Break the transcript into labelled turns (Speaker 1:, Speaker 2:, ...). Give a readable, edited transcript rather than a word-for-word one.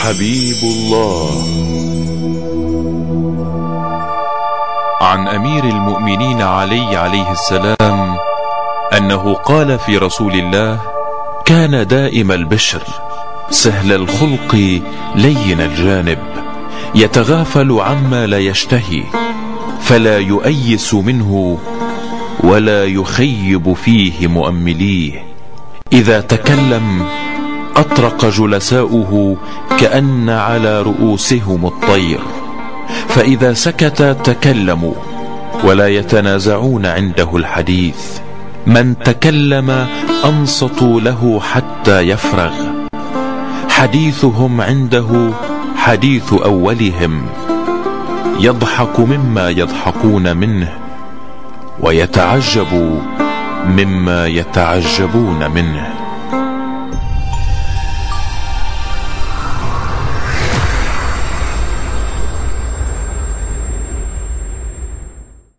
Speaker 1: حبيب الله. عن أمير المؤمنين علي عليه السلام أنه قال في رسول الله: كان دائم البشر سهل الخلق لين الجانب، يتغافل عما لا يشتهي، فلا يؤيس منه ولا يخيب فيه مؤمليه. إذا تكلم أطرق جلساؤه كأن على رؤوسهم الطير، فإذا سكت تكلموا ولا يتنازعون عنده الحديث. من تكلم أنصتوا له حتى يفرغ، حديثهم عنده حديث أولهم، يضحك مما يضحكون منه ويتعجب مما يتعجبون منه.